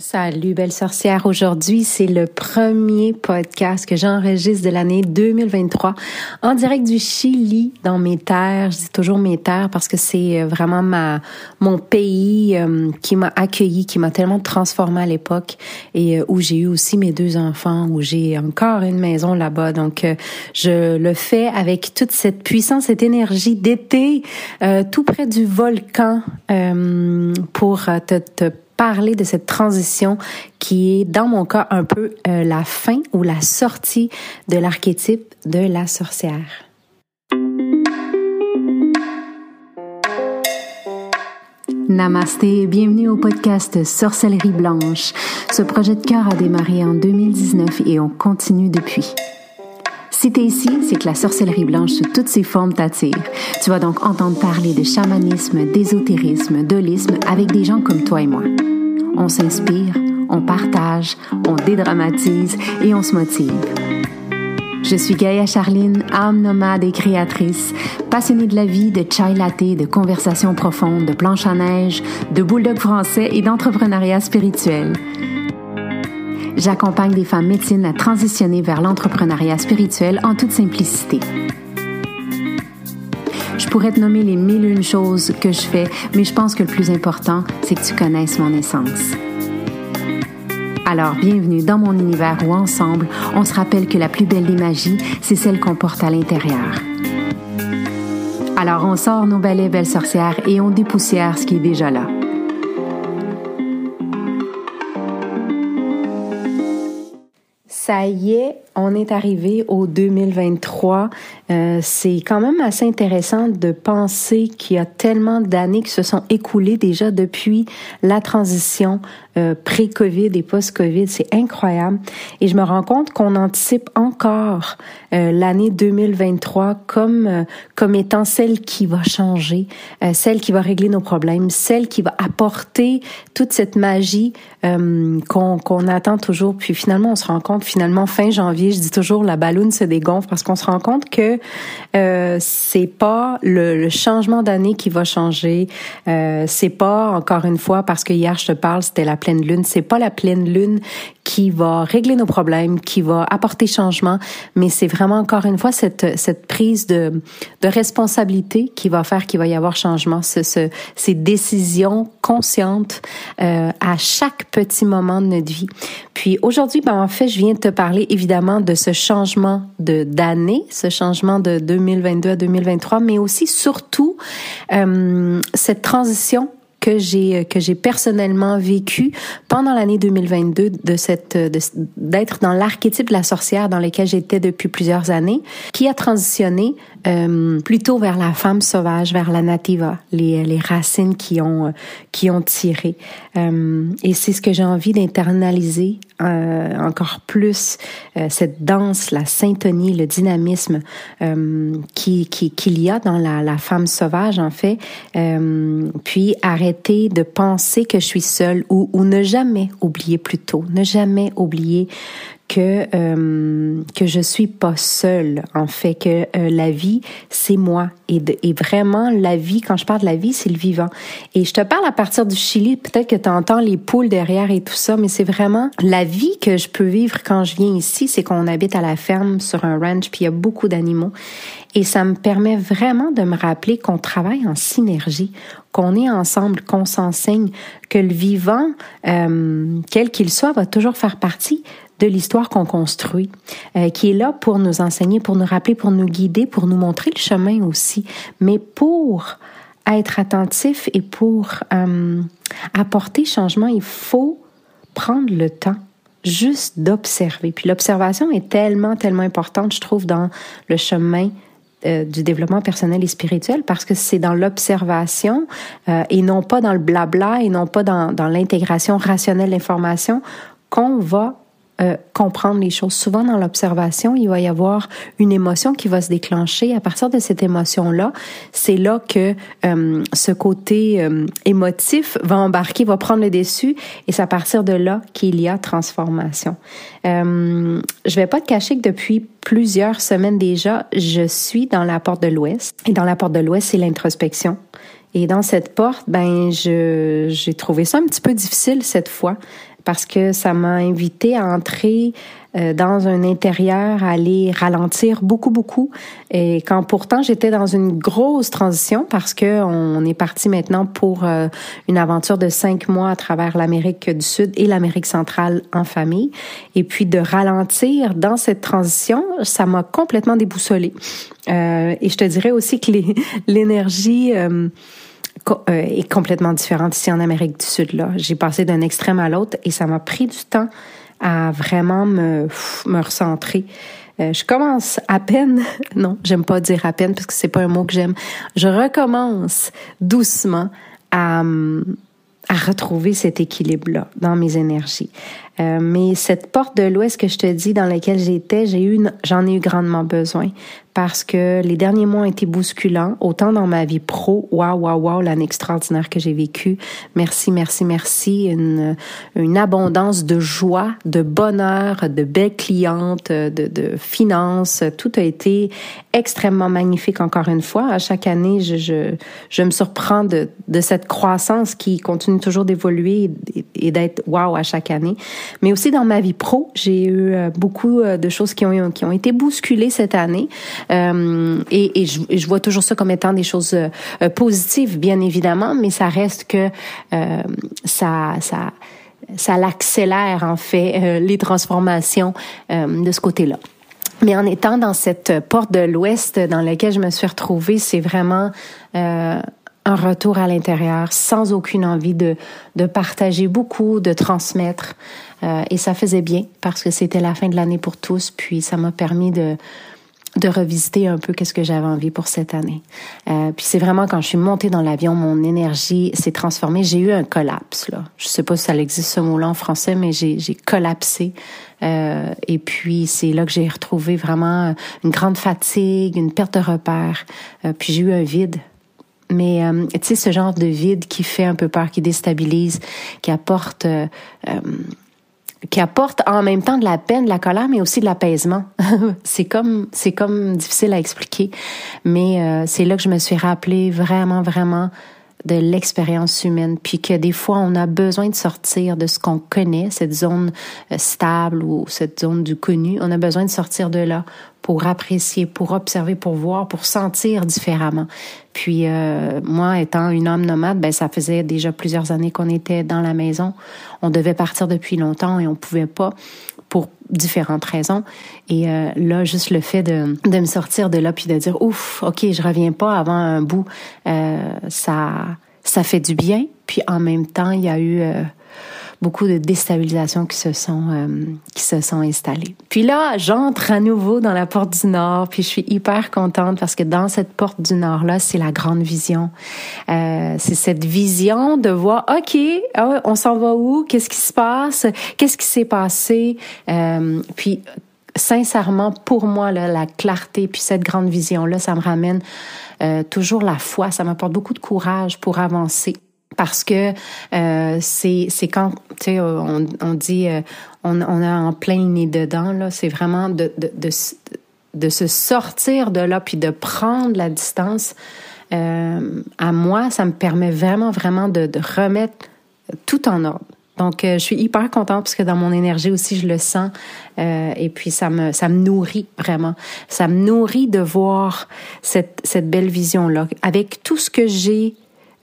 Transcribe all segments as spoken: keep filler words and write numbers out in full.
Salut belle sorcière, aujourd'hui c'est le premier podcast que j'enregistre de l'année deux mille vingt-trois en direct du Chili dans mes terres. Je dis toujours mes terres parce que c'est vraiment ma mon pays euh, qui m'a accueilli, qui m'a tellement transformée à l'époque et euh, où j'ai eu aussi mes deux enfants, où j'ai encore une maison là-bas. Donc euh, je le fais avec toute cette puissance, cette énergie d'été euh, tout près du volcan euh, pour te, te parler de cette transition qui est, dans mon cas, un peu euh, la fin ou la sortie de l'archétype de la sorcière. Namasté, bienvenue au podcast Sorcellerie Blanche. Ce projet de cœur a démarré en deux mille dix-neuf et on continue depuis. Si t'es ici, c'est que la sorcellerie blanche sous toutes ses formes t'attire. Tu vas donc entendre parler de chamanisme, d'ésotérisme, d'holisme avec des gens comme toi et moi. On s'inspire, on partage, on dédramatise et on se motive. Je suis Gaïa Charline, âme nomade et créatrice, passionnée de la vie, de chai latte, de conversations profondes, de planches à neige, de bulldog français et d'entrepreneuriat spirituel. J'accompagne des femmes médecines à transitionner vers l'entrepreneuriat spirituel en toute simplicité. Je pourrais te nommer les mille et une choses que je fais, mais je pense que le plus important, c'est que tu connaisses mon essence. Alors, bienvenue dans mon univers où ensemble, on se rappelle que la plus belle des magies, c'est celle qu'on porte à l'intérieur. Alors, on sort nos balais, belles sorcières, et on dépoussière ce qui est déjà là. Ça y est, on est arrivé au deux mille vingt-trois. Euh, c'est quand même assez intéressant de penser qu'il y a tellement d'années qui se sont écoulées déjà depuis la transition euh, pré-Covid et post-Covid. C'est incroyable. Et je me rends compte qu'on anticipe encore euh, l'année deux mille vingt-trois comme euh, comme étant celle qui va changer, euh, celle qui va régler nos problèmes, celle qui va apporter toute cette magie euh, qu'on, qu'on attend toujours. Puis finalement, on se rend compte, finalement, fin janvier, je dis toujours la balloune se dégonfle parce qu'on se rend compte que euh, c'est pas le, le changement d'année qui va changer. Euh, c'est pas, encore une fois, parce que hier je te parle, c'était la pleine lune. C'est pas la pleine lune qui va régler nos problèmes, qui va apporter changement, mais c'est vraiment encore une fois cette cette prise de de responsabilité qui va faire qu'il va y avoir changement. Ce, ce, ces décisions conscientes euh, à chaque petit moment de notre vie. Puis aujourd'hui, ben en fait, je viens de te parler évidemment de ce changement de d'année, ce changement de deux mille vingt-deux à deux mille vingt-trois, mais aussi surtout euh, cette transition que j'ai que j'ai personnellement vécu pendant l'année deux mille vingt-deux de cette de, d'être dans l'archétype de la sorcière dans lequel j'étais depuis plusieurs années, qui a transitionné euh, plutôt vers la femme sauvage, vers la nativa, les les racines qui ont qui ont tiré. Euh, et c'est ce que j'ai envie d'internaliser euh, encore plus, euh, cette danse, la syntonie, le dynamisme euh, qui qui qu'il y a dans la la femme sauvage en fait. Euh, puis arrêter de penser que je suis seule ou, ou ne jamais oublier plutôt, ne jamais oublier que euh, que je suis pas seule, en fait, que euh, la vie, c'est moi. Et, de, et vraiment, la vie, quand je parle de la vie, c'est le vivant. Et je te parle à partir du Chili, peut-être que tu entends les poules derrière et tout ça, mais c'est vraiment la vie que je peux vivre quand je viens ici, c'est qu'on habite à la ferme, sur un ranch, puis il y a beaucoup d'animaux. Et ça me permet vraiment de me rappeler qu'on travaille en synergie, qu'on est ensemble, qu'on s'enseigne, que le vivant, euh, quel qu'il soit, va toujours faire partie de l'histoire qu'on construit, euh, qui est là pour nous enseigner, pour nous rappeler, pour nous guider, pour nous montrer le chemin aussi, mais pour être attentif et pour euh, apporter changement, il faut prendre le temps juste d'observer. Puis l'observation est tellement, tellement importante, je trouve, dans le chemin Euh, du développement personnel et spirituel, parce que c'est dans l'observation euh, et non pas dans le blabla et non pas dans, dans l'intégration rationnelle de l'information qu'on va euh, comprendre les choses. Souvent, dans l'observation, il va y avoir une émotion qui va se déclencher. À partir de cette émotion-là, c'est là que euh, ce côté euh, émotif va embarquer, va prendre le dessus, et c'est à partir de là qu'il y a transformation. Euh, je vais pas te cacher que depuis plusieurs semaines déjà, je suis dans la porte de l'Ouest. Et dans la porte de l'Ouest, c'est l'introspection. Et dans cette porte, ben, je, j'ai trouvé ça un petit peu difficile cette fois, parce que ça m'a invité à entrer euh, dans un intérieur, à aller ralentir beaucoup, beaucoup. Et quand pourtant j'étais dans une grosse transition, parce que on est parti maintenant pour euh, une aventure de cinq mois à travers l'Amérique du Sud et l'Amérique centrale en famille. Et puis de ralentir dans cette transition, ça m'a complètement déboussolée. Euh, et je te dirais aussi que les, l'énergie euh, est complètement différente ici en Amérique du Sud. Là, j'ai passé d'un extrême à l'autre et ça m'a pris du temps à vraiment me, me recentrer. Euh, je commence à peine, non, j'aime pas dire à peine parce que c'est pas un mot que j'aime. Je recommence doucement à, à retrouver cet équilibre-là dans mes énergies. Euh, mais cette porte de l'Ouest que je te dis dans laquelle j'étais, j'ai eu, j'en ai eu grandement besoin parce que les derniers mois ont été bousculants, autant dans ma vie pro, waouh, waouh, waouh, l'année extraordinaire que j'ai vécue. Merci, merci, merci. Une, une abondance de joie, de bonheur, de belles clientes, de, de finances. Tout a été extrêmement magnifique encore une fois. À chaque année, je, je, je me surprends de, de cette croissance qui continue toujours d'évoluer et, et d'être waouh à chaque année. Mais aussi dans ma vie pro, j'ai eu beaucoup de choses qui ont, qui ont été bousculées cette année. Euh, et, et, je, et je vois toujours ça comme étant des choses euh, positives, bien évidemment, mais ça reste que euh, ça, ça, ça l'accélère en fait euh, les transformations euh, de ce côté-là. Mais en étant dans cette porte de l'Ouest dans laquelle je me suis retrouvée, c'est vraiment euh, un retour à l'intérieur, sans aucune envie de, de partager beaucoup, de transmettre. Euh, et ça faisait bien parce que c'était la fin de l'année pour tous, puis ça m'a permis de de revisiter un peu qu'est-ce que j'avais envie pour cette année. Euh, puis c'est vraiment quand je suis montée dans l'avion, mon énergie s'est transformée. J'ai eu un collapse, là. Je sais pas si ça existe ce mot-là en français, mais j'ai, j'ai collapsé. Euh, et puis c'est là que j'ai retrouvé vraiment une grande fatigue, une perte de repères. Euh, puis j'ai eu un vide. Mais euh, tu sais, ce genre de vide qui fait un peu peur, qui déstabilise, qui apporte... Euh, euh, qui apporte en même temps de la peine, de la colère, mais aussi de l'apaisement. c'est comme c'est comme difficile à expliquer, mais euh, c'est là que je me suis rappelé vraiment, vraiment de l'expérience humaine, puis que des fois, on a besoin de sortir de ce qu'on connaît, cette zone euh, stable ou cette zone du connu. On a besoin de sortir de là pour apprécier, pour observer, pour voir, pour sentir différemment. Puis euh, moi, étant une âme nomade, ben ça faisait déjà plusieurs années qu'on était dans la maison. On devait partir depuis longtemps et on pouvait pas pour différentes raisons. Et euh, là, juste le fait de, de me sortir de là puis de dire ouf, ok, je reviens pas avant un bout, euh, ça ça fait du bien. Puis en même temps, il y a eu euh, beaucoup de déstabilisations qui se sont euh, qui se sont installées. Puis là, j'entre à nouveau dans la porte du Nord, puis je suis hyper contente parce que dans cette porte du Nord là, c'est la grande vision. Euh, c'est cette vision de voir, ok, on s'en va où, qu'est-ce qui se passe, qu'est-ce qui s'est passé, euh, puis sincèrement pour moi là, la clarté puis cette grande vision là, ça me ramène euh, toujours la foi, ça m'apporte beaucoup de courage pour avancer. Parce que euh, c'est c'est quand tu sais on on dit euh, on on a en plein nez dedans là, c'est vraiment de de de de se sortir de là puis de prendre la distance. Euh, à moi, ça me permet vraiment vraiment de de remettre tout en ordre. Donc euh, je suis hyper contente parce que dans mon énergie aussi je le sens euh, et puis ça me ça me nourrit vraiment. Ça me nourrit de voir cette cette belle vision là avec tout ce que j'ai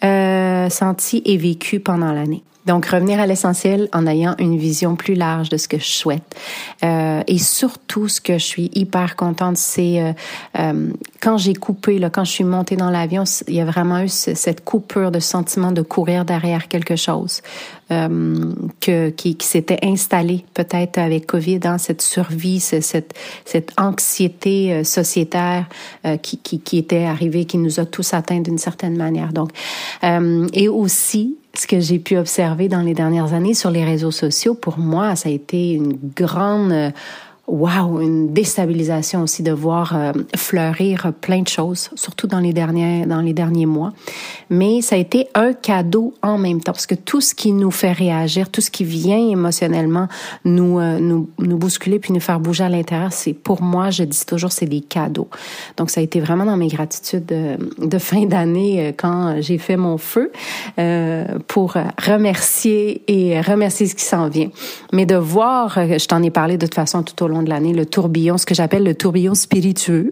Euh, senti et vécu pendant l'année. Donc, revenir à l'essentiel en ayant une vision plus large de ce que je souhaite. Euh, et surtout, ce que je suis hyper contente, c'est euh, euh, quand j'ai coupé, là, quand je suis montée dans l'avion, il y a vraiment eu ce, cette coupure de sentiment de courir derrière quelque chose euh, que, qui, qui s'était installé peut-être avec COVID, hein, cette survie, cette, cette anxiété euh, sociétaire euh, qui, qui, qui était arrivée, qui nous a tous atteints d'une certaine manière. Donc, euh, et aussi, ce que j'ai pu observer dans les dernières années sur les réseaux sociaux, pour moi, ça a été une grande... wow, une déstabilisation aussi de voir euh, fleurir plein de choses, surtout dans les derniers dans les derniers mois. Mais ça a été un cadeau en même temps, parce que tout ce qui nous fait réagir, tout ce qui vient émotionnellement nous euh, nous nous bousculer puis nous faire bouger à l'intérieur, c'est pour moi, je dis toujours, c'est des cadeaux. Donc ça a été vraiment dans mes gratitudes de, de fin d'année euh, quand j'ai fait mon feu euh, pour remercier et remercier ce qui s'en vient. Mais de voir, je t'en ai parlé de toute façon tout au long de l'année, le tourbillon, ce que j'appelle le tourbillon spiritueux,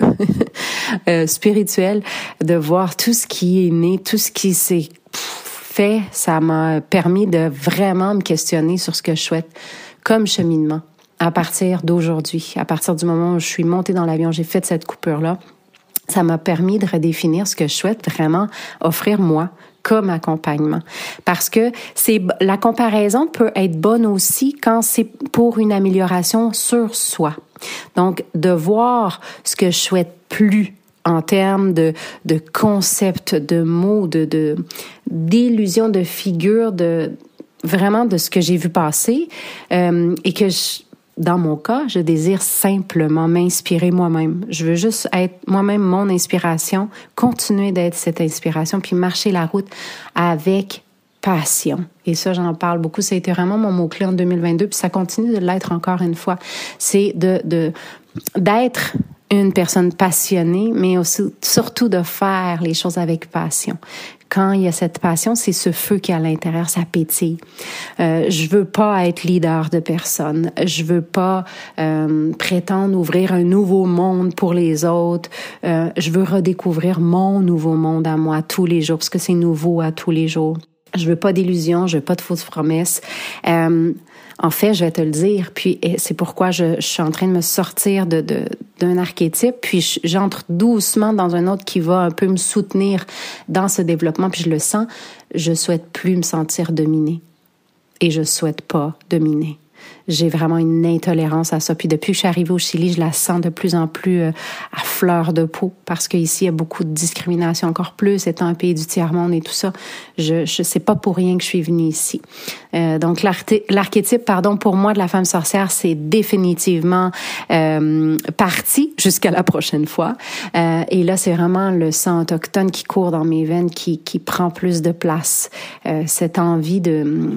euh, spirituel, de voir tout ce qui est né, tout ce qui s'est fait, ça m'a permis de vraiment me questionner sur ce que je souhaite comme cheminement à partir d'aujourd'hui, à partir du moment où je suis montée dans l'avion, j'ai fait cette coupure-là. Ça m'a permis de redéfinir ce que je souhaite vraiment offrir moi comme accompagnement. Parce que c'est la comparaison peut être bonne aussi quand c'est pour une amélioration sur soi. Donc, de voir ce que je souhaite plus en termes de, de concepts, de mots, de, de, d'illusions, de figures, de, vraiment de ce que j'ai vu passer, euh, et que je, dans mon cas, je désire simplement m'inspirer moi-même. Je veux juste être moi-même mon inspiration, continuer d'être cette inspiration, puis marcher la route avec passion. Et ça, j'en parle beaucoup. Ça a été vraiment mon mot-clé en deux mille vingt-deux, puis ça continue de l'être encore une fois. C'est de, de, d'être une personne passionnée, mais aussi, surtout de faire les choses avec passion. Quand il y a cette passion, c'est ce feu qui est à l'intérieur, ça pétille. Euh, je veux pas être leader de personne. Je veux pas euh, prétendre ouvrir un nouveau monde pour les autres. Euh, je veux redécouvrir mon nouveau monde à moi tous les jours, parce que c'est nouveau à tous les jours. Je veux pas d'illusions, je veux pas de fausses promesses. Euh, En fait, je vais te le dire, puis c'est pourquoi je, je suis en train de me sortir de, de d'un archétype, puis j'entre doucement dans un autre qui va un peu me soutenir dans ce développement, puis je le sens, je souhaite plus me sentir dominée. Et je souhaite pas dominer. J'ai vraiment une intolérance à ça. Puis depuis que je suis arrivée au Chili, je la sens de plus en plus euh, à fleur de peau, parce qu'ici, il y a beaucoup de discrimination, encore plus, étant un pays du tiers-monde et tout ça. Je je sais pas pour rien que je suis venue ici. Euh, donc, l'archétype, pardon, pour moi, de la femme sorcière, c'est définitivement euh, parti jusqu'à la prochaine fois. Euh, et là, c'est vraiment le sang autochtone qui court dans mes veines, qui, qui prend plus de place. Euh, cette envie de...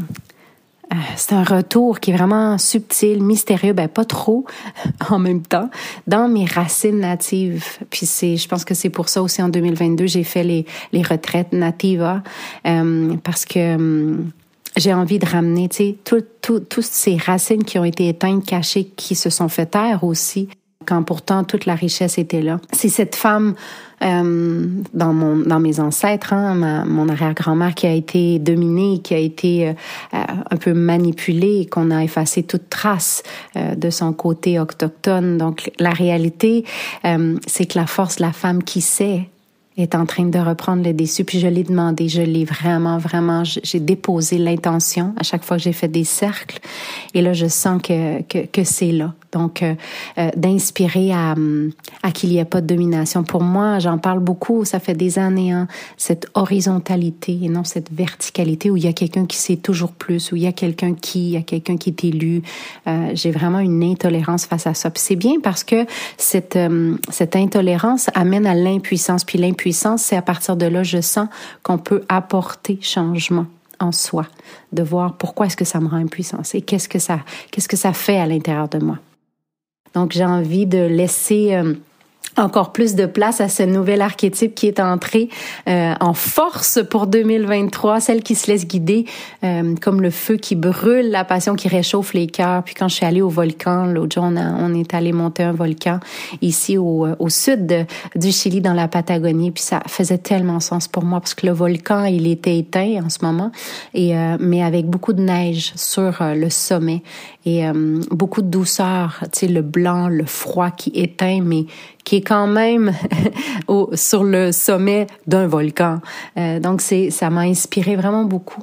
C'est un retour qui est vraiment subtil, mystérieux, ben pas trop en même temps, dans mes racines natives. Puis c'est, je pense que c'est pour ça aussi en deux mille vingt-deux, j'ai fait les les retraites nativa, euh, parce que euh, j'ai envie de ramener, tu sais, tout, tout, toutes ces racines qui ont été éteintes, cachées, qui se sont fait taire aussi, quand pourtant toute la richesse était là. C'est cette femme euh, dans mon dans mes ancêtres, hein, ma, mon arrière-grand-mère qui a été dominée, qui a été euh, un peu manipulée, qu'on a effacé toute trace euh, de son côté autochtone. Donc la réalité, euh, c'est que la force de la femme qui sait est en train de reprendre le dessus. Puis je l'ai demandé, je l'ai vraiment, vraiment, j'ai déposé l'intention à chaque fois que j'ai fait des cercles. Et là, je sens que que, que c'est là. Donc, euh, euh, d'inspirer à, à qu'il n'y ait pas de domination. Pour moi, j'en parle beaucoup, ça fait des années, hein, cette horizontalité et non cette verticalité où il y a quelqu'un qui sait toujours plus, où il y a quelqu'un qui, il y a quelqu'un qui est élu. Euh, j'ai vraiment une intolérance face à ça. Puis c'est bien parce que cette, euh, cette intolérance amène à l'impuissance. Puis l'impuissance, c'est à partir de là, je sens qu'on peut apporter changement en soi, de voir pourquoi est-ce que ça me rend impuissance et qu'est-ce que ça, qu'est-ce que ça fait à l'intérieur de moi. Donc, j'ai envie de laisser euh, encore plus de place à ce nouvel archétype qui est entré euh, en force pour deux mille vingt-trois, celle qui se laisse guider euh, comme le feu qui brûle, la passion qui réchauffe les cœurs. Puis quand je suis allée au volcan, l'autre jour, on, a, on est allé monter un volcan ici au, au sud de, du Chili, dans la Patagonie. Puis ça faisait tellement sens pour moi parce que le volcan, il était éteint en ce moment, et euh, mais avec beaucoup de neige sur euh, le sommet et euh, beaucoup de douceur, tu sais, le blanc, le froid qui éteint, mais qui est quand même au, sur le sommet d'un volcan. Euh, donc, c'est, ça m'a inspiré vraiment beaucoup.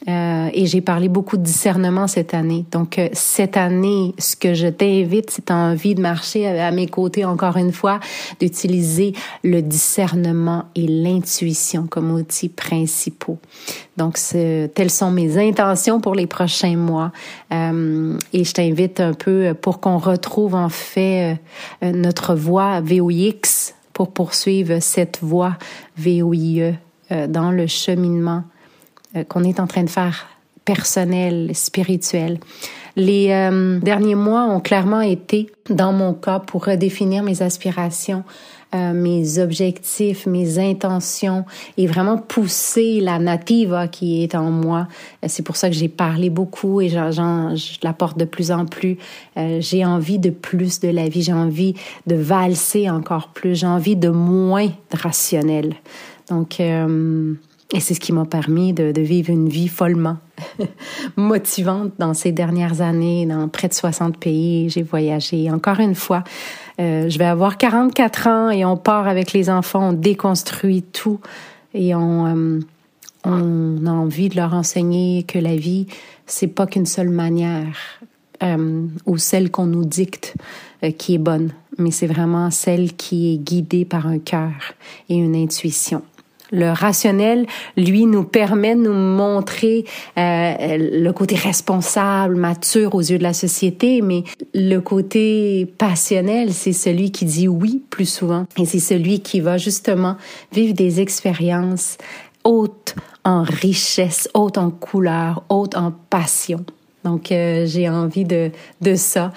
Euh, et j'ai parlé beaucoup de discernement cette année. Donc, euh, cette année, ce que je t'invite, si tu as envie de marcher à, à mes côtés encore une fois, d'utiliser le discernement et l'intuition comme outils principaux. Donc, c'est, telles sont mes intentions pour les prochains mois. Euh, et je t'invite un peu pour qu'on retrouve en fait euh, notre voie V O I X pour poursuivre cette voie V O I E euh, dans le cheminement qu'on est en train de faire personnel, spirituel. Les euh, derniers mois ont clairement été, dans mon cas, pour redéfinir mes aspirations, euh, mes objectifs, mes intentions et vraiment pousser la nativa qui est en moi. C'est pour ça que j'ai parlé beaucoup et j'en, j'en, je l'apporte de plus en plus. Euh, j'ai envie de plus de la vie, j'ai envie de valser encore plus, j'ai envie de moins de rationnel. Donc, euh, Et c'est ce qui m'a permis de, de vivre une vie follement motivante dans ces dernières années, dans près de soixante pays. J'ai voyagé. Encore une fois, euh, je vais avoir quarante-quatre ans et on part avec les enfants, on déconstruit tout et on, euh, on a envie de leur enseigner que la vie, c'est pas qu'une seule manière euh, ou celle qu'on nous dicte euh, qui est bonne, mais c'est vraiment celle qui est guidée par un cœur et une intuition. Le rationnel, lui, nous permet de nous montrer euh, le côté responsable, mature aux yeux de la société, mais le côté passionnel, c'est celui qui dit oui plus souvent. Et c'est celui qui va justement vivre des expériences hautes en richesse, hautes en couleur, hautes en passion. Donc, euh, j'ai envie de, de ça.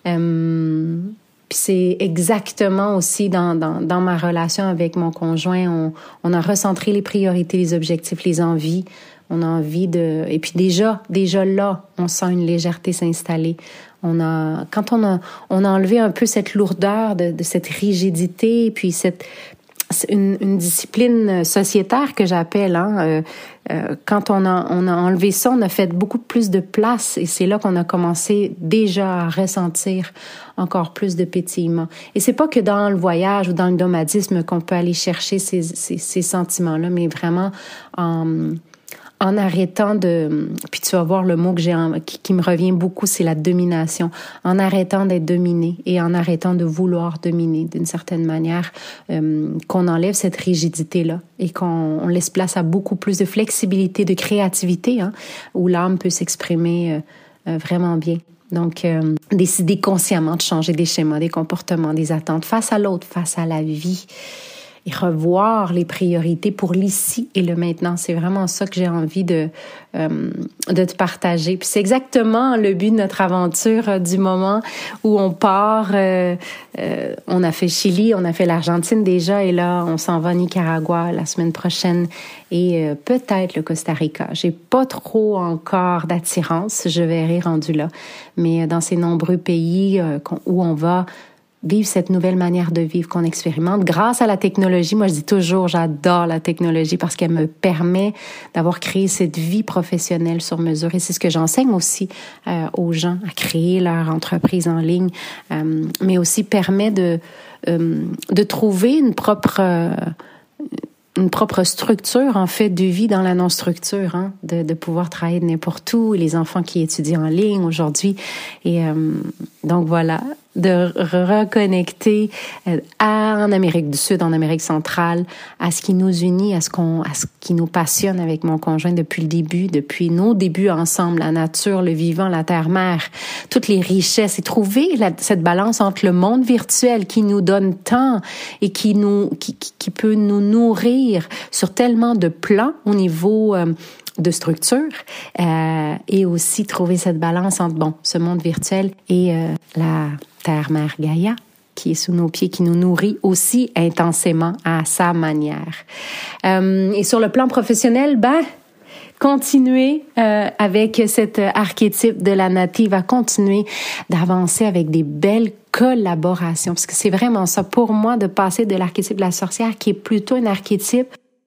Euh, Puis c'est exactement aussi dans, dans, dans ma relation avec mon conjoint, on, on a recentré les priorités, les objectifs, les envies. On a envie de... Et puis déjà, déjà là, on sent une légèreté s'installer. On a, quand on a, on a enlevé un peu cette lourdeur de, de cette rigidité, puis cette... Une, une discipline sociétaire que j'appelle, hein. Euh, euh, quand on a, on a enlevé ça, on a fait beaucoup plus de place et c'est là qu'on a commencé déjà à ressentir encore plus de pétillement. Et c'est pas que dans le voyage ou dans le nomadisme qu'on peut aller chercher ces, ces, ces sentiments-là, mais vraiment en... En arrêtant de... Puis tu vas voir le mot que j'ai en, qui, qui me revient beaucoup, c'est la domination. En arrêtant d'être dominé et en arrêtant de vouloir dominer d'une certaine manière, euh, qu'on enlève cette rigidité-là et qu'on on laisse place à beaucoup plus de flexibilité, de créativité, hein, où l'âme peut s'exprimer euh, euh, vraiment bien. Donc, euh, décider consciemment de changer des schémas, des comportements, des attentes face à l'autre, face à la vie. Et revoir les priorités pour l'ici et le maintenant. C'est vraiment ça que j'ai envie de, euh, de te partager. Puis c'est exactement le but de notre aventure euh, du moment où on part. Euh, euh, on a fait Chili, on a fait l'Argentine déjà et là, on s'en va à Nicaragua la semaine prochaine et euh, peut-être le Costa Rica. J'ai pas trop encore d'attirance, je verrai rendu là. Mais dans ces nombreux pays euh, où on va vivre cette nouvelle manière de vivre qu'on expérimente grâce à la technologie. Moi, je dis toujours, j'adore la technologie parce qu'elle me permet d'avoir créé cette vie professionnelle sur mesure. Et c'est ce que j'enseigne aussi euh, aux gens, à créer leur entreprise en ligne, euh, mais aussi permet de, euh, de trouver une propre... Euh, une propre structure, en fait, de vie dans la non-structure, hein, de, de pouvoir travailler de n'importe où, les enfants qui étudient en ligne aujourd'hui. Et euh, donc, voilà, de reconnecter euh, à, en Amérique du Sud, en Amérique centrale, à ce qui nous unit, à ce, qu'on, à ce qui nous passionne avec mon conjoint depuis le début, depuis nos débuts ensemble, la nature, le vivant, la terre-mère, toutes les richesses, et trouver la, cette balance entre le monde virtuel qui nous donne tant et qui, nous, qui, qui, qui peut nous nourrir sur tellement de plans au niveau euh, de structure euh, et aussi trouver cette balance entre bon ce monde virtuel et euh, la terre-mère Gaïa qui est sous nos pieds, qui nous nourrit aussi intensément à sa manière. Euh, et sur le plan professionnel, ben continuer euh, avec cet archétype de la native, à continuer d'avancer avec des belles collaborations, parce que c'est vraiment ça pour moi de passer de l'archétype de la sorcière qui est plutôt un archétype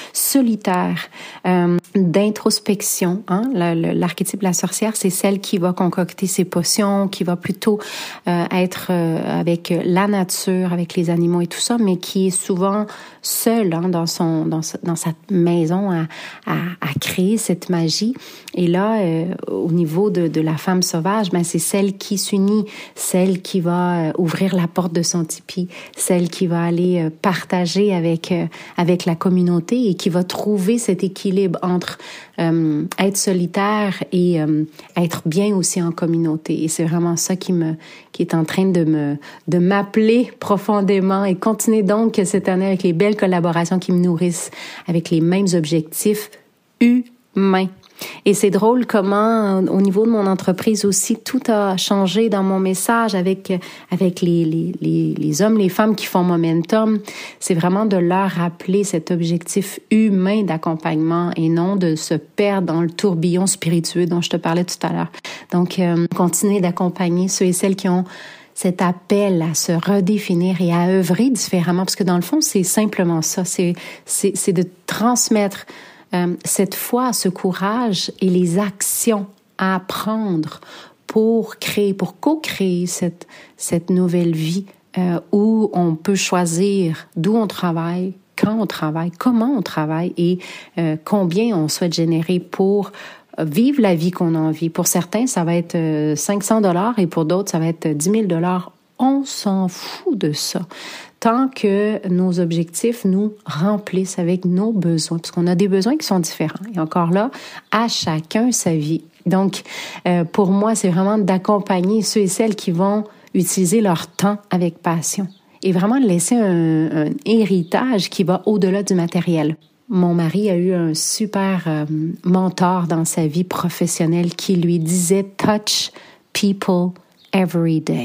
solitaire, euh, d'introspection. Hein? Le, le, l'archétype de la sorcière, c'est celle qui va concocter ses potions, qui va plutôt euh, être euh, avec la nature, avec les animaux et tout ça, mais qui est souvent seule hein, dans son dans, sa, dans sa maison à, à, à créer cette magie. Et là, euh, au niveau de, de la femme sauvage, ben c'est celle qui s'unit, celle qui va euh, ouvrir la porte de son tipi, celle qui va aller euh, partager avec euh, avec la communauté et qui va trouver cet équilibre entre euh, être solitaire et euh, être bien aussi en communauté. Et c'est vraiment ça qui me qui est en train de me de m'appeler profondément et continuer donc cette année avec les belles collaborations qui me nourrissent avec les mêmes objectifs humains. Et c'est drôle comment, au niveau de mon entreprise aussi, tout a changé dans mon message avec avec les les les, les hommes, les femmes qui font Momentum. C'est vraiment de leur rappeler cet objectif humain d'accompagnement et non de se perdre dans le tourbillon spiritueux dont je te parlais tout à l'heure. Donc, euh, continuer d'accompagner ceux et celles qui ont cet appel à se redéfinir et à œuvrer différemment, parce que dans le fond, c'est simplement ça, c'est c'est, c'est de transmettre Euh, cette foi, ce courage et les actions à prendre pour créer, pour co-créer cette, cette nouvelle vie euh, où on peut choisir d'où on travaille, quand on travaille, comment on travaille et euh, combien on souhaite générer pour vivre la vie qu'on a envie. Pour certains, ça va être euh, cinq cents dollars et pour d'autres, ça va être dix mille dollars. On s'en fout de ça. Tant que nos objectifs nous remplissent avec nos besoins, parce qu'on a des besoins qui sont différents. Et encore là, à chacun sa vie. Donc, euh, pour moi, c'est vraiment d'accompagner ceux et celles qui vont utiliser leur temps avec passion et vraiment laisser un, un héritage qui va au-delà du matériel. Mon mari a eu un super euh, mentor dans sa vie professionnelle qui lui disait « Touch people every day ».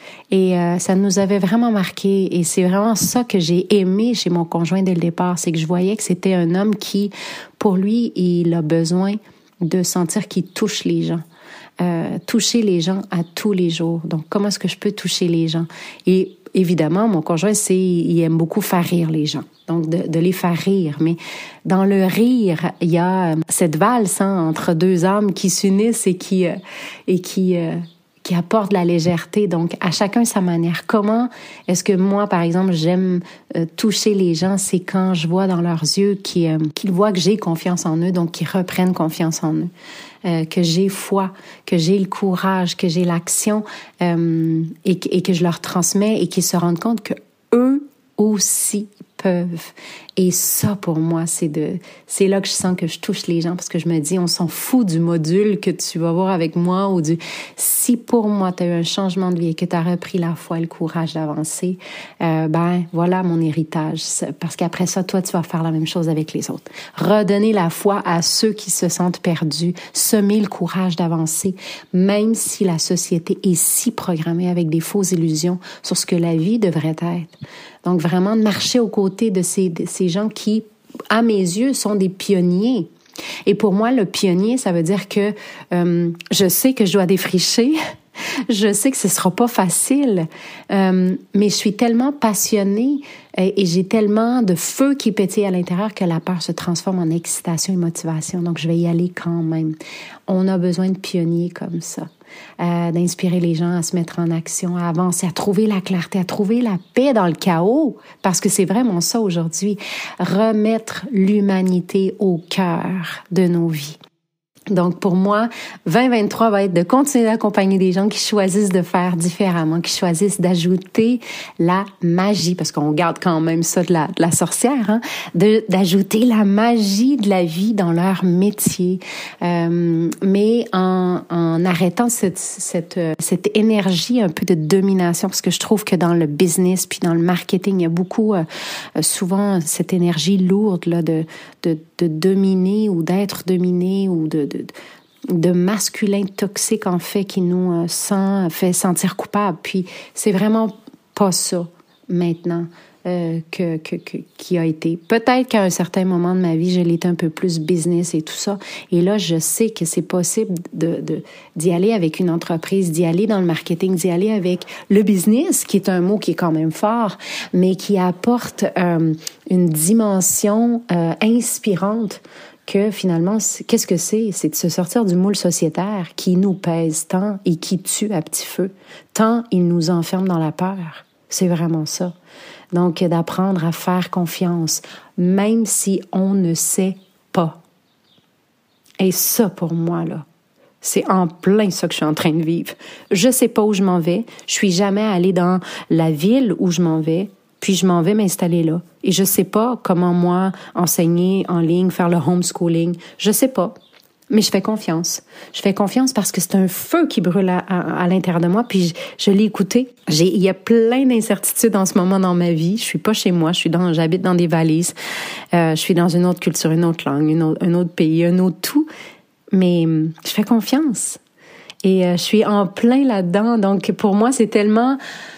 Et euh, ça nous avait vraiment marqué et c'est vraiment ça que j'ai aimé chez mon conjoint dès le départ, c'est que je voyais que c'était un homme qui, pour lui, il a besoin de sentir qu'il touche les gens. Euh, toucher les gens à tous les jours. Donc, comment est-ce que je peux toucher les gens? Et évidemment, mon conjoint, c'est, il aime beaucoup faire rire les gens. Donc, de, de les faire rire. Mais dans le rire, il y a cette valse hein, entre deux âmes qui s'unissent et qui, euh, et qui, euh, qui apporte de la légèreté. Donc, à chacun sa manière. Comment est-ce que moi, par exemple, j'aime euh, toucher les gens? C'est quand je vois dans leurs yeux qu'ils, euh, qu'ils voient que j'ai confiance en eux, donc qu'ils reprennent confiance en eux. Euh, que j'ai foi, que j'ai le courage, que j'ai l'action euh, et, et que je leur transmets et qu'ils se rendent compte que eux aussi peuvent. Et ça, pour moi, c'est de, c'est là que je sens que je touche les gens parce que je me dis, on s'en fout du module que tu vas voir avec moi ou du, si pour moi, tu as eu un changement de vie et que tu as repris la foi et le courage d'avancer, euh, ben, voilà mon héritage. Parce qu'après ça, toi, tu vas faire la même chose avec les autres. Redonner la foi à ceux qui se sentent perdus, semer le courage d'avancer, même si la société est si programmée avec des fausses illusions sur ce que la vie devrait être. Donc, vraiment, de marcher aux côtés de ces, de ces gens qui, à mes yeux, sont des pionniers. Et pour moi, le pionnier, ça veut dire que euh, je sais que je dois défricher, je sais que ce sera pas facile, euh, mais je suis tellement passionnée et, et j'ai tellement de feu qui pétille à l'intérieur que la peur se transforme en excitation et motivation. Donc, je vais y aller quand même. On a besoin de pionniers comme ça. Euh, d'inspirer les gens à se mettre en action, à avancer, à trouver la clarté, à trouver la paix dans le chaos, parce que c'est vraiment ça aujourd'hui, remettre l'humanité au cœur de nos vies. Donc, pour moi, vingt vingt-trois va être de continuer d'accompagner des gens qui choisissent de faire différemment, qui choisissent d'ajouter la magie, parce qu'on garde quand même ça de la, de la sorcière, hein, de, d'ajouter la magie de la vie dans leur métier, euh, mais en, en arrêtant cette, cette, cette énergie un peu de domination, parce que je trouve que dans le business puis dans le marketing, il y a beaucoup, euh, souvent, cette énergie lourde là de, de, de dominer ou d'être dominé ou de De, de masculin toxique, en fait, qui nous euh, sent, fait sentir coupable. Puis, c'est vraiment pas ça, maintenant. euh, que, que, que qui a été. Peut-être qu'à un certain moment de ma vie, je l'étais un peu plus business et tout ça. Et là, je sais que c'est possible de, de d'y aller avec une entreprise, d'y aller dans le marketing, d'y aller avec le business, qui est un mot qui est quand même fort, mais qui apporte euh, une dimension euh, inspirante. Que finalement, qu'est-ce que c'est? C'est de se sortir du moule sociétaire qui nous pèse tant et qui tue à petit feu, tant il nous enferme dans la peur. C'est vraiment ça. Donc, d'apprendre à faire confiance, même si on ne sait pas. Et ça, pour moi, là, c'est en plein ça que je suis en train de vivre. Je sais pas où je m'en vais. Je suis jamais allée dans la ville où je m'en vais. Puis je m'en vais m'installer là. Et je sais pas comment, moi, enseigner en ligne, faire le homeschooling. Je sais pas. Mais je fais confiance. Je fais confiance parce que c'est un feu qui brûle à, à, à l'intérieur de moi. Puis je, je l'ai écouté. J'ai, il y a plein d'incertitudes en ce moment dans ma vie. Je suis pas chez moi. Je suis dans, j'habite dans des valises. Euh, je suis dans une autre culture, une autre langue, une autre, un autre pays, un autre tout. Mais je fais confiance. Et euh, je suis en plein là-dedans. Donc, pour moi, c'est tellement...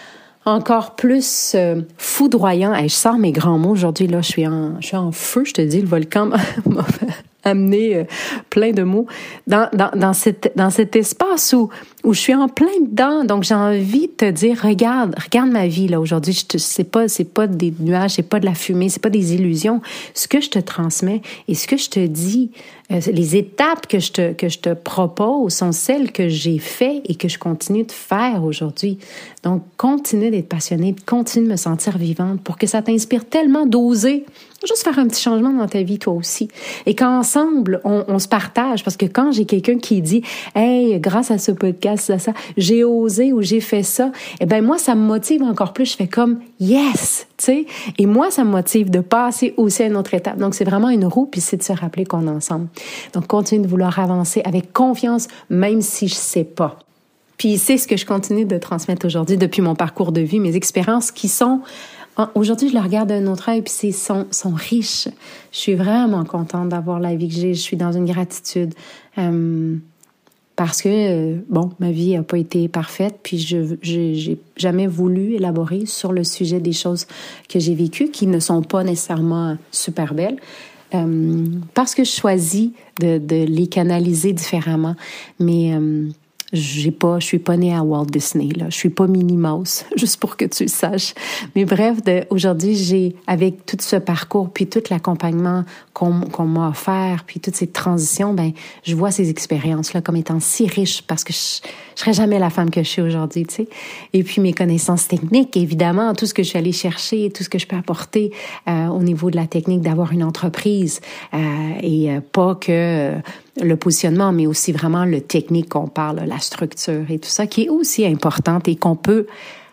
encore plus euh, foudroyant. Hey, je sors mes grands mots aujourd'hui, là, je suis en, je suis en feu, je te dis, le volcan m'a amené euh, plein de mots dans, dans, dans, cette, dans cet espace où, où je suis en plein dedans. Donc, j'ai envie de te dire, regarde, regarde ma vie, là, aujourd'hui. Je te, c'est pas, c'est pas des nuages, c'est pas de la fumée, c'est pas des illusions. Ce que je te transmets et ce que je te dis, euh, les étapes que je te, que je te propose sont celles que j'ai fait et que je continue de faire aujourd'hui. Donc, continue d'être passionnée, continue de me sentir vivante pour que ça t'inspire tellement d'oser juste faire un petit changement dans ta vie, toi aussi. Et qu'ensemble, on, on se partage. Parce que quand j'ai quelqu'un qui dit « Hey, grâce à ce podcast, ça, ça, j'ai osé ou j'ai fait ça », eh ben moi, ça me motive encore plus. Je fais comme « Yes », tu sais. Et moi, ça me motive de passer aussi à une autre étape. Donc, c'est vraiment une roue, puis c'est de se rappeler qu'on est ensemble. Donc, continue de vouloir avancer avec confiance, même si je sais pas. Puis c'est ce que je continue de transmettre aujourd'hui depuis mon parcours de vie, mes expériences qui sont... Aujourd'hui, je le regarde d'un autre œil, puis c'est sont, sont riches. Je suis vraiment contente d'avoir la vie que j'ai. Je suis dans une gratitude. Euh, parce que, euh, bon, ma vie n'a pas été parfaite, puis je j'ai, j'ai jamais voulu élaborer sur le sujet des choses que j'ai vécues, qui ne sont pas nécessairement super belles. Euh, parce que je choisis de, de les canaliser différemment. Mais... Euh, J'ai pas, je suis pas née à Walt Disney, là. Je suis pas Minnie Mouse, juste pour que tu le saches. Mais bref, de, aujourd'hui, j'ai, avec tout ce parcours, puis tout l'accompagnement qu'on, qu'on m'a offert, puis toutes ces transitions, ben, je vois ces expériences-là comme étant si riches parce que je, je serais jamais la femme que je suis aujourd'hui, tu sais. Et puis mes connaissances techniques, évidemment, tout ce que je suis allée chercher, tout ce que je peux apporter euh, au niveau de la technique d'avoir une entreprise euh, et euh, pas que euh, le positionnement, mais aussi vraiment le technique qu'on parle, la structure et tout ça, qui est aussi importante et qu'on peut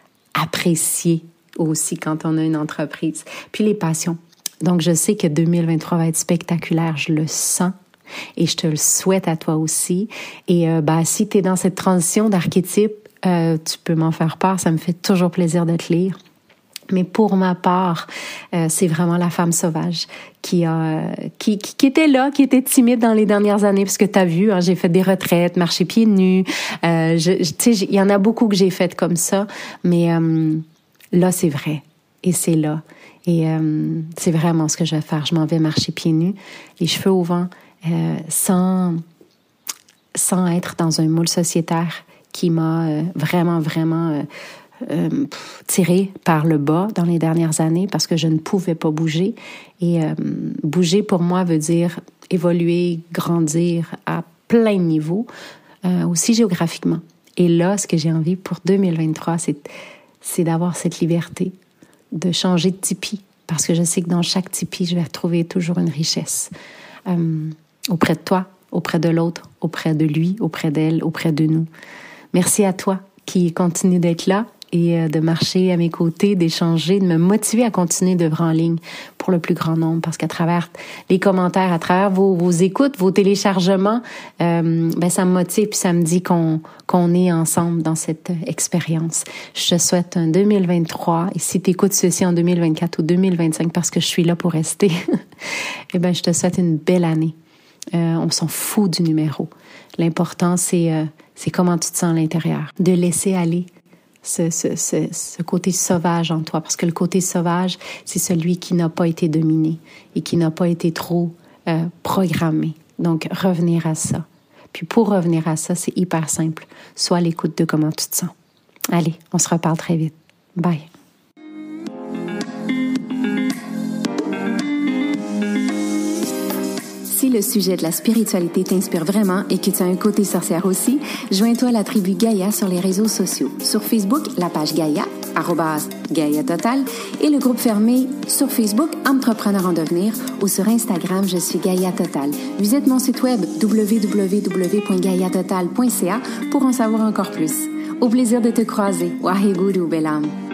apprécier aussi quand on a une entreprise. Puis les passions. Donc, je sais que deux mille vingt-trois va être spectaculaire, je le sens. Et je te le souhaite à toi aussi. Et euh, bah, si tu es dans cette transition d'archétype, euh, tu peux m'en faire part. Ça me fait toujours plaisir de te lire. Mais pour ma part, euh, c'est vraiment la femme sauvage qui a qui, qui qui était là, qui était timide dans les dernières années, parce que t'as vu, hein, j'ai fait des retraites, marché pieds nus. Euh, je, je tu sais, il y en a beaucoup que j'ai faites comme ça, mais euh, là c'est vrai et c'est là et euh, c'est vraiment ce que je vais faire. Je m'en vais marcher pieds nus, les cheveux au vent, euh, sans sans être dans un moule sociétaire qui m'a euh, vraiment vraiment euh, Euh, tirée par le bas dans les dernières années parce que je ne pouvais pas bouger. Et euh, bouger, pour moi, veut dire évoluer, grandir à plein de niveaux, euh, aussi géographiquement. Et là, ce que j'ai envie pour deux mille vingt-trois, c'est, c'est d'avoir cette liberté, de changer de tipi, parce que je sais que dans chaque tipi, je vais retrouver toujours une richesse. Euh, auprès de toi, auprès de l'autre, auprès de lui, auprès d'elle, auprès de nous. Merci à toi qui continue d'être là et de marcher à mes côtés, d'échanger, de me motiver à continuer d'œuvrer en ligne pour le plus grand nombre, parce qu'à travers les commentaires, à travers vos, vos écoutes, vos téléchargements, euh, ben ça me motive puis ça me dit qu'on qu'on est ensemble dans cette expérience. Je te souhaite un deux mille vingt-trois, et si tu écoutes ceci en deux mille vingt-quatre ou deux mille vingt-cinq parce que je suis là pour rester, eh ben je te souhaite une belle année. Euh, on s'en fout du numéro. L'important, c'est, euh, c'est comment tu te sens à l'intérieur. De laisser aller ce, ce, ce, ce côté sauvage en toi. Parce que le côté sauvage, c'est celui qui n'a pas été dominé et qui n'a pas été trop euh, programmé. Donc, revenir à ça. Puis pour revenir à ça, c'est hyper simple. Sois à l'écoute de comment tu te sens. Allez, on se reparle très vite. Bye. Si le sujet de la spiritualité t'inspire vraiment et que tu as un côté sorcière aussi, joins-toi à la tribu Gaïa sur les réseaux sociaux. Sur Facebook, la page Gaïa, arrobase Gaïa Total, et le groupe fermé sur Facebook, Entrepreneur en devenir, ou sur Instagram, je suis Gaïa Total. Visite mon site web w w w point gaia total point c a pour en savoir encore plus. Au plaisir de te croiser. Waheguru, belle âme.